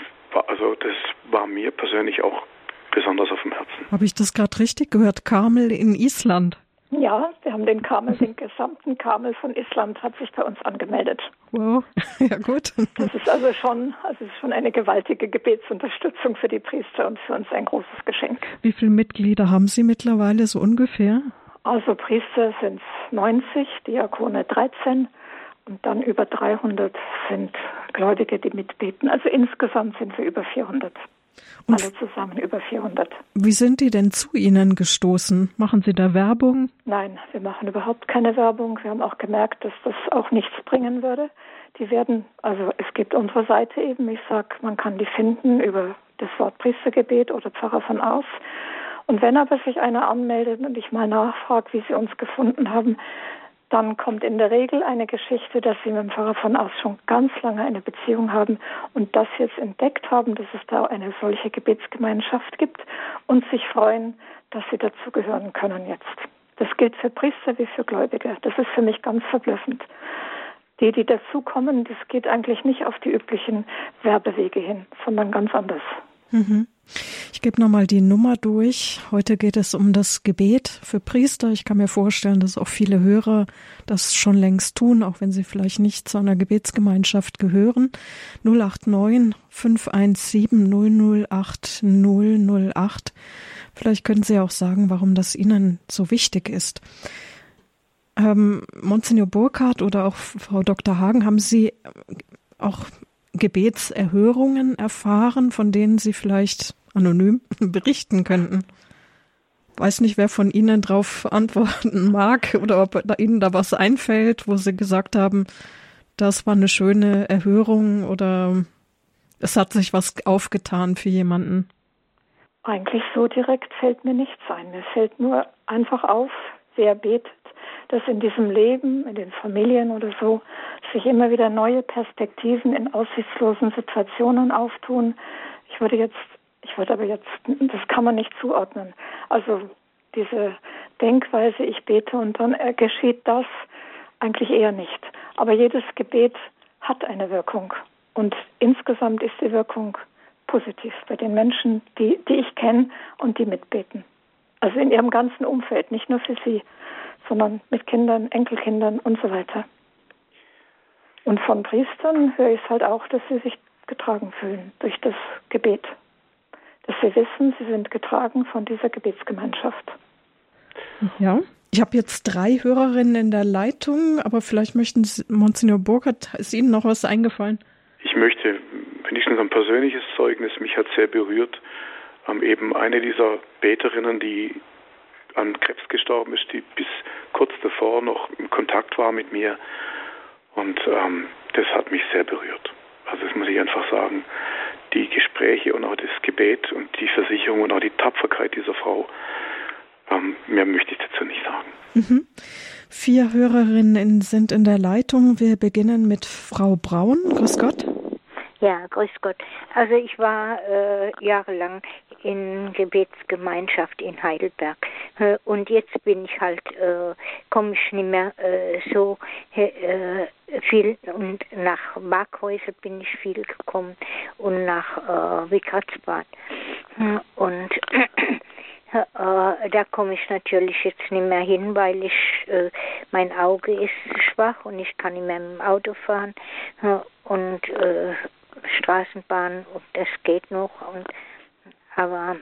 war mir persönlich auch besonders auf dem Herzen. Habe ich das gerade richtig gehört? Karmel in Island? Ja, wir haben den gesamten Karmel von Island hat sich bei uns angemeldet. Wow, ja gut. Das ist also schon eine gewaltige Gebetsunterstützung für die Priester und für uns ein großes Geschenk. Wie viele Mitglieder haben Sie mittlerweile so ungefähr? Also Priester sind 90, Diakone 13 und dann über 300 sind Gläubige, die mitbeten. Also insgesamt sind wir über 400. Und alle zusammen über 400. Wie sind die denn zu Ihnen gestoßen? Machen Sie da Werbung? Nein, wir machen überhaupt keine Werbung. Wir haben auch gemerkt, dass das auch nichts bringen würde. Es gibt unsere Seite eben, ich sage, man kann die finden über das Wort Priestergebet oder Pfarrer von Ars. Und wenn aber sich einer anmeldet und ich mal nachfrage, wie sie uns gefunden haben, dann kommt in der Regel eine Geschichte, dass sie mit dem Pfarrer von Ars schon ganz lange eine Beziehung haben und das jetzt entdeckt haben, dass es da eine solche Gebetsgemeinschaft gibt und sich freuen, dass sie dazugehören können jetzt. Das gilt für Priester wie für Gläubige. Das ist für mich ganz verblüffend. die dazukommen, das geht eigentlich nicht auf die üblichen Werbewege hin, sondern ganz anders. Mhm. Ich gebe nochmal die Nummer durch. Heute geht es um das Gebet für Priester. Ich kann mir vorstellen, dass auch viele Hörer das schon längst tun, auch wenn sie vielleicht nicht zu einer Gebetsgemeinschaft gehören. 089 517 008 008. Vielleicht können Sie auch sagen, warum das Ihnen so wichtig ist. Monsignor Burkhardt oder auch Frau Dr. Hagen, haben Sie auch Gebetserhörungen erfahren, von denen Sie vielleicht anonym berichten könnten? Weiß nicht, wer von Ihnen darauf antworten mag oder ob Ihnen da was einfällt, wo Sie gesagt haben, das war eine schöne Erhörung oder es hat sich was aufgetan für jemanden. Eigentlich so direkt fällt mir nichts ein. Mir fällt nur einfach auf, wer betet, dass in diesem Leben, in den Familien oder so, sich immer wieder neue Perspektiven in aussichtslosen Situationen auftun. Ich würde aber jetzt, das kann man nicht zuordnen. Also diese Denkweise, ich bete und dann geschieht das, eigentlich eher nicht. Aber jedes Gebet hat eine Wirkung. Und insgesamt ist die Wirkung positiv bei den Menschen, die ich kenne und die mitbeten. Also in ihrem ganzen Umfeld, nicht nur für sie, sondern mit Kindern, Enkelkindern und so weiter. Und von Priestern höre ich es halt auch, dass sie sich getragen fühlen durch das Gebet. Dass sie wissen, sie sind getragen von dieser Gebetsgemeinschaft. Ja, ich habe jetzt 3 Hörerinnen in der Leitung, aber vielleicht möchten Sie, Monsignor Burkhardt, ist Ihnen noch was eingefallen? Ich möchte wenigstens ein persönliches Zeugnis, mich hat sehr berührt, eben eine dieser Beterinnen, die an Krebs gestorben ist, die bis kurz davor noch im Kontakt war mit mir und das hat mich sehr berührt. Also das muss ich einfach sagen, die Gespräche und auch das Gebet und die Versicherung und auch die Tapferkeit dieser Frau, mehr möchte ich dazu nicht sagen. Mhm. 4 Hörerinnen sind in der Leitung. Wir beginnen mit Frau Braun. Grüß Gott. Ja, grüß Gott. Also ich war jahrelang in Gebetsgemeinschaft in Heidelberg und jetzt bin ich halt, komme ich nicht mehr so viel und nach Markhäuser bin ich viel gekommen und nach Wigratzbad und da komme ich natürlich jetzt nicht mehr hin, weil ich mein Auge ist schwach und ich kann nicht mehr mit dem Auto fahren und Straßenbahn und das geht noch aber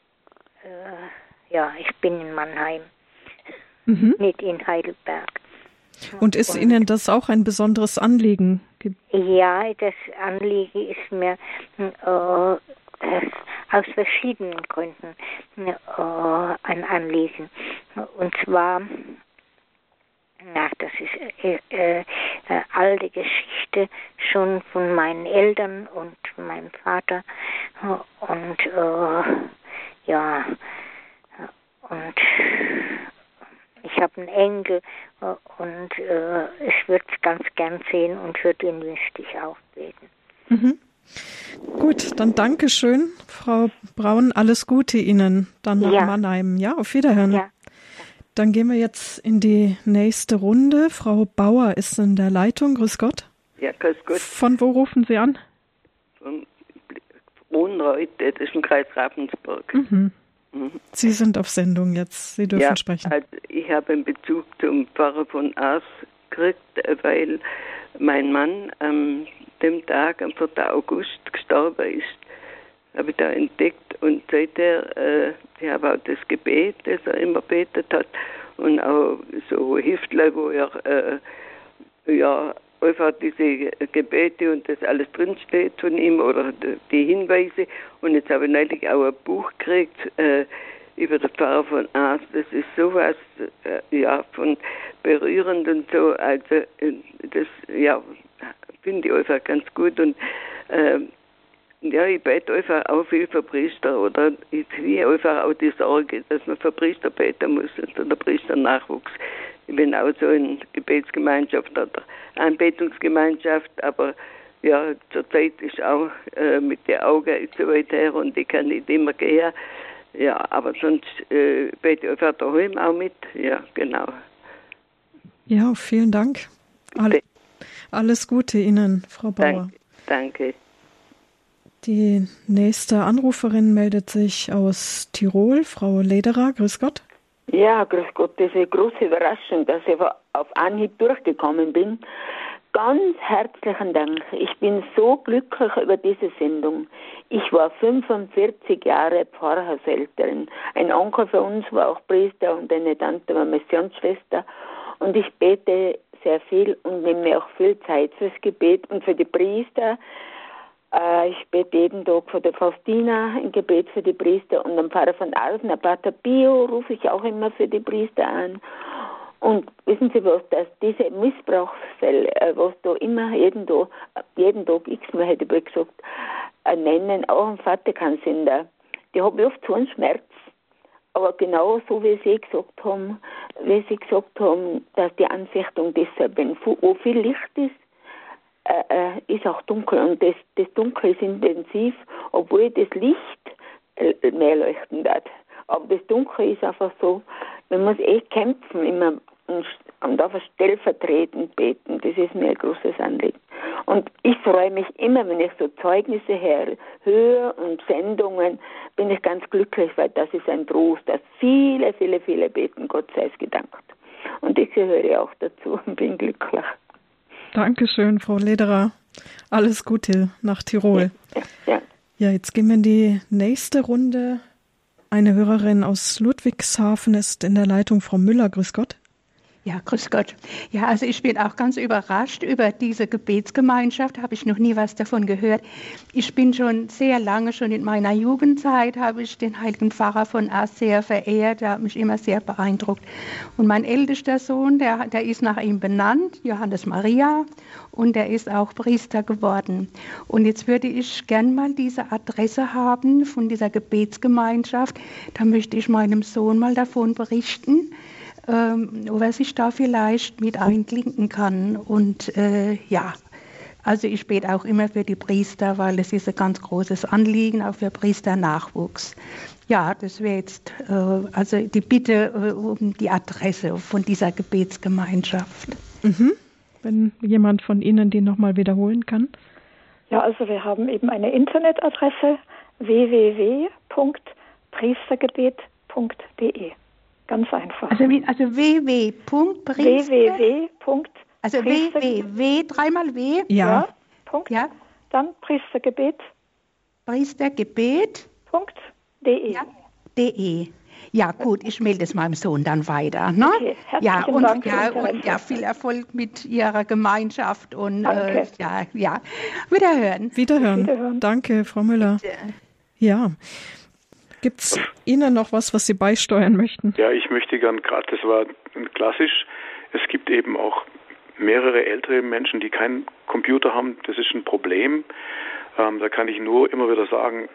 ja, ich bin in Mannheim, nicht in Heidelberg. Und ist Ihnen das auch ein besonderes Anliegen? Ja, das Anliegen ist mir aus verschiedenen Gründen ein Anliegen. Und zwar, das ist alte Geschichte schon von meinen Eltern und von meinem Vater. Und ja, und ich habe einen Enkel und ich würde es ganz gern sehen und für den möchte ich auch beten. Mhm. Gut, dann danke schön, Frau Braun. Alles Gute Ihnen dann nach Mannheim. Ja, auf Wiederhören. Ja. Dann gehen wir jetzt in die nächste Runde. Frau Bauer ist in der Leitung. Grüß Gott. Ja, grüß Gott. Von wo rufen Sie an? Von Wohnreuth, das ist im Kreis Ravensburg. Mhm. Sie sind auf Sendung jetzt. Sie dürfen sprechen. Also ich habe einen Bezug zum Pfarrer von Ars gekriegt, weil mein Mann dem Tag, am 4. August, gestorben ist. Habe ich da entdeckt und seither, ich habe auch das Gebet, das er immer betet hat und auch so Heftler, wo er einfach diese Gebete und das alles drinsteht von ihm oder die Hinweise. Und jetzt habe ich neulich auch ein Buch gekriegt über den Pfarrer von Ars. Das ist sowas von berührend und so. Also das finde ich einfach ganz gut. Und ich bete einfach auch viel für Priester oder ich sehe einfach auch die Sorge, dass man für Priester beten muss und der Priesternachwuchs. Ich bin auch so in Gebetsgemeinschaft oder Anbetungsgemeinschaft, aber ja, zurzeit ist auch mit den Augen so weit her und ich kann nicht immer gehen. Ja, aber sonst bete ich einfach daheim auch mit. Ja, genau. Ja, vielen Dank. Alles Gute Ihnen, Frau Bauer. Danke. Die nächste Anruferin meldet sich aus Tirol, Frau Lederer. Grüß Gott. Ja, grüß Gott. Das ist eine große Überraschung, dass ich auf Anhieb durchgekommen bin. Ganz herzlichen Dank. Ich bin so glücklich über diese Sendung. Ich war 45 Jahre Pfarrhaushälterin. Ein Onkel von uns war auch Priester und eine Tante war Missionsschwester. Und ich bete sehr viel und nehme mir auch viel Zeit fürs Gebet und für die Priester. Ich bete jeden Tag für die Faustina, ein Gebet für die Priester und am Pfarrer von Arsen, ein Pater Pio, rufe ich auch immer für die Priester an. Und wissen Sie was, dass diese Missbrauchsfälle, was da immer jeden Tag x-mal hätte ich gesagt, nennen, auch im Vatikan-Sender, die haben oft so einen Schmerz. Aber genau so, wie Sie gesagt haben, dass die Anfechtung deshalb, wo viel Licht ist, ist auch dunkel. Und das Dunkel ist intensiv, obwohl das Licht mehr leuchten wird. Aber das Dunkel ist einfach so, man muss kämpfen immer und einfach stellvertretend beten. Das ist mir ein großes Anliegen. Und ich freue mich immer, wenn ich so Zeugnisse höre und Sendungen, bin ich ganz glücklich, weil das ist ein Trost, dass viele, viele, viele beten, Gott sei es gedankt. Und ich gehöre auch dazu und bin glücklich. Dankeschön, Frau Lederer. Alles Gute nach Tirol. Ja, jetzt gehen wir in die nächste Runde. Eine Hörerin aus Ludwigshafen ist in der Leitung. Frau Müller, grüß Gott. Ja, grüß Gott. Ja, also ich bin auch ganz überrascht über diese Gebetsgemeinschaft, habe ich noch nie was davon gehört. Ich bin schon sehr lange, schon in meiner Jugendzeit, habe ich den heiligen Pfarrer von Ars sehr verehrt, der hat mich immer sehr beeindruckt. Und mein ältester Sohn, der ist nach ihm benannt, Johannes Maria, und der ist auch Priester geworden. Und jetzt würde ich gern mal diese Adresse haben von dieser Gebetsgemeinschaft. Da möchte ich meinem Sohn mal davon berichten, ob er sich da vielleicht mit einklinken kann. Und also ich bete auch immer für die Priester, weil es ist ein ganz großes Anliegen, auch für Priesternachwuchs. Ja, das wäre jetzt also die Bitte um die Adresse von dieser Gebetsgemeinschaft. Wenn jemand von Ihnen die nochmal wiederholen kann. Ja, also wir haben eben eine Internetadresse www.priestergebet.de. Ganz einfach. Also www. Also www, dreimal W. Ja. Punkt. Ja. Dann Priestergebet. Priestergebet.de. Ja. De. Ja, gut, ich melde es meinem Sohn dann weiter. Ne? Okay, herzlichen Dank. Und viel Erfolg mit Ihrer Gemeinschaft und Wiederhören. Danke, Frau Müller. Bitte. Ja. Gibt es Ihnen noch was Sie beisteuern möchten? Ja, ich möchte gern gerade, das war klassisch, es gibt eben auch mehrere ältere Menschen, die keinen Computer haben. Das ist ein Problem. Da kann ich nur immer wieder sagen,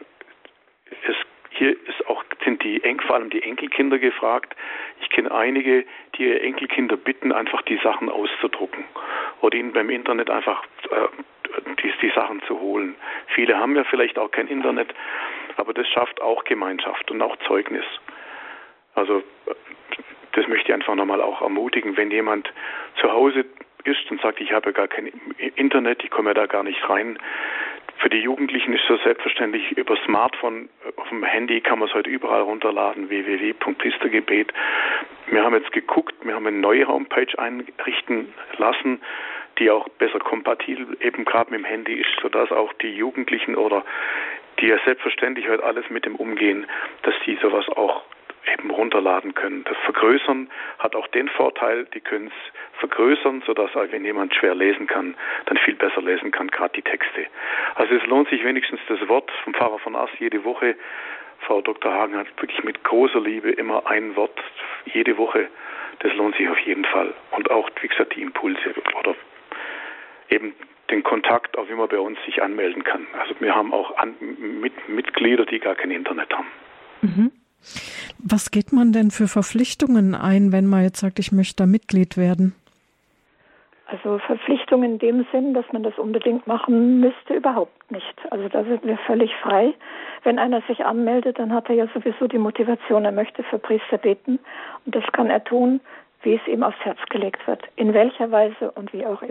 sind vor allem die Enkelkinder gefragt. Ich kenne einige, die ihre Enkelkinder bitten, einfach die Sachen auszudrucken oder ihnen beim Internet einfach die Sachen zu holen. Viele haben ja vielleicht auch kein Internet, aber das schafft auch Gemeinschaft und auch Zeugnis. Also das möchte ich einfach nochmal auch ermutigen, wenn jemand zu Hause ist und sagt, ich habe ja gar kein Internet, ich komme ja da gar nicht rein. Für die Jugendlichen ist das selbstverständlich über Smartphone, auf dem Handy kann man es heute überall runterladen, www.priestergebet. Wir haben jetzt geguckt, wir haben eine neue Homepage einrichten lassen, die auch besser kompatibel eben gerade mit dem Handy ist, sodass auch die Jugendlichen oder die ja selbstverständlich heute alles mit dem umgehen, dass die sowas auch eben runterladen können. Das Vergrößern hat auch den Vorteil, die können es vergrößern, sodass auch wenn jemand schwer lesen kann, dann viel besser lesen kann, gerade die Texte. Also es lohnt sich wenigstens das Wort vom Pfarrer von Ars jede Woche. Frau Dr. Hagen hat wirklich mit großer Liebe immer ein Wort jede Woche. Das lohnt sich auf jeden Fall. Und auch, wie gesagt, die Impulse oder eben den Kontakt, auch wie man bei uns sich anmelden kann. Also wir haben auch Mitglieder, die gar kein Internet haben. Was geht man denn für Verpflichtungen ein, wenn man jetzt sagt, ich möchte da Mitglied werden? Also Verpflichtungen in dem Sinn, dass man das unbedingt machen müsste, überhaupt nicht. Also da sind wir völlig frei. Wenn einer sich anmeldet, dann hat er ja sowieso die Motivation, er möchte für Priester beten. Und das kann er tun, wie es ihm aufs Herz gelegt wird. In welcher Weise und wie auch immer.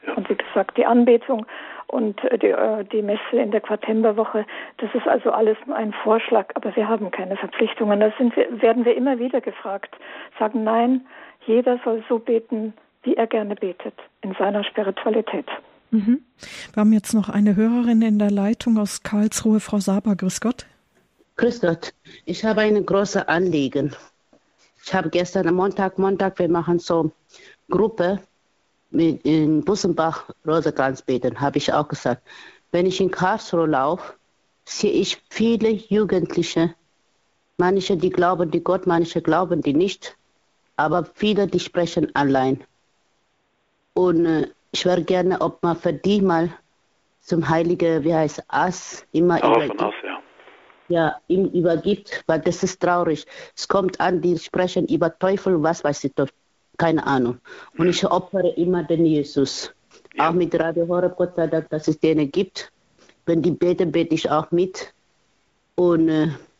Ja. Und wie gesagt, die Anbetung und die Messe in der Quartemberwoche, das ist also alles nur ein Vorschlag, aber wir haben keine Verpflichtungen. Da werden wir immer wieder gefragt, sagen nein, jeder soll so beten, wie er gerne betet, in seiner Spiritualität. Mhm. Wir haben jetzt noch eine Hörerin in der Leitung aus Karlsruhe, Frau Saber. Grüß Gott. Grüß Gott. Ich habe eine große Anliegen. Ich habe gestern am Montag, wir machen so Gruppe in Bussenbach Rosenkranz beten, habe ich auch gesagt. Wenn ich in Karlsruhe laufe, sehe ich viele Jugendliche, manche, die glauben die Gott, manche glauben die nicht, aber viele, die sprechen allein. Und ich wäre gerne, ob man für die mal zum Heiligen, Ass, immer übergibt. Ja, ihm übergibt, weil das ist traurig. Es kommt an, die sprechen über Teufel, was weiß ich doch, keine Ahnung. Und ich opfere immer den Jesus. Ja. Auch mit Radio Horeb, Gott sei Dank, dass es denen gibt. Wenn die beten, bete ich auch mit. Und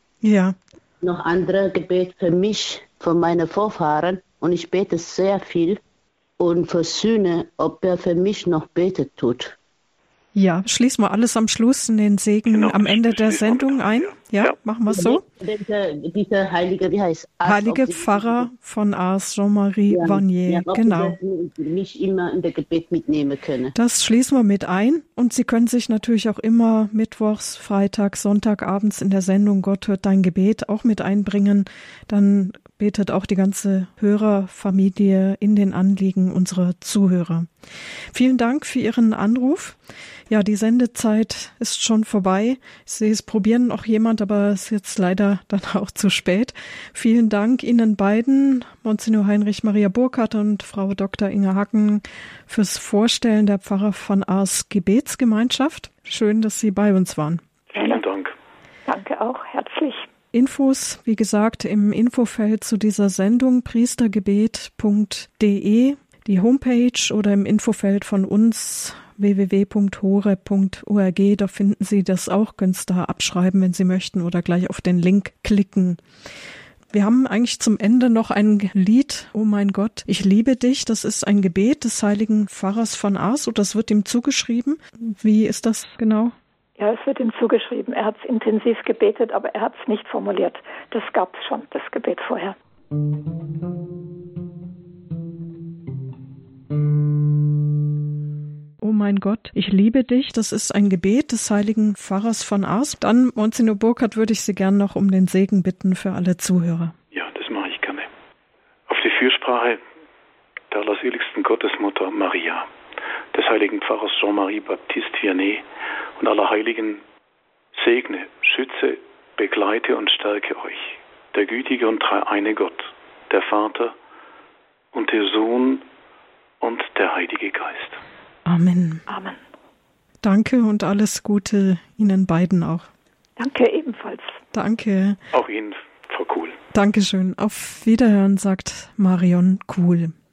noch andere Gebet für mich, für meine Vorfahren. Und ich bete sehr viel. Und für Sühne, ob er für mich noch betet tut. Ja, schließen wir alles am Schluss in den Segen am Ende der Sendung ein. Ja, machen wir es so. Dieser heilige, Heilige Pfarrer von Ars, Jean-Marie Vanier, genau. Mich immer in der Gebet mitnehmen können. Das schließen wir mit ein. Und Sie können sich natürlich auch immer mittwochs, freitags, sonntagabends in der Sendung Gott hört dein Gebet auch mit einbringen. Dann betet auch die ganze Hörerfamilie in den Anliegen unserer Zuhörer. Vielen Dank für Ihren Anruf. Ja, die Sendezeit ist schon vorbei. Ich sehe, es probieren noch jemand, aber es ist jetzt leider dann auch zu spät. Vielen Dank Ihnen beiden, Monsignor Heinrich Maria Burkhardt und Frau Dr. Inge Hacken, fürs Vorstellen der Pfarrer von Ars Gebetsgemeinschaft. Schön, dass Sie bei uns waren. Vielen Dank. Danke auch, herzlich. Infos, wie gesagt, im Infofeld zu dieser Sendung priestergebet.de, die Homepage oder im Infofeld von uns www.horeb.org, da finden Sie das auch, können es da abschreiben, wenn Sie möchten, oder gleich auf den Link klicken. Wir haben eigentlich zum Ende noch ein Lied, Oh mein Gott, ich liebe dich. Das ist ein Gebet des heiligen Pfarrers von Ars und das wird ihm zugeschrieben. Wie ist das genau? Ja, es wird ihm zugeschrieben. Er hat es intensiv gebetet, aber er hat es nicht formuliert. Das gab es schon, das Gebet vorher. Oh mein Gott, ich liebe dich. Das ist ein Gebet des heiligen Pfarrers von Ars. Dann, Monsignor Burkhardt, würde ich Sie gern noch um den Segen bitten für alle Zuhörer. Ja, das mache ich gerne. Auf die Fürsprache der allerseligsten Gottesmutter Maria, des heiligen Pfarrers Jean-Marie Baptiste Vianney und aller Heiligen, segne, schütze, begleite und stärke euch, der gütige und dreieine Gott, der Vater und der Sohn und der Heilige Geist. Amen. Amen. Danke und alles Gute Ihnen beiden auch. Danke ebenfalls. Danke. Auch Ihnen, Frau Kuhl. Dankeschön. Auf Wiederhören, sagt Marion Kuhl.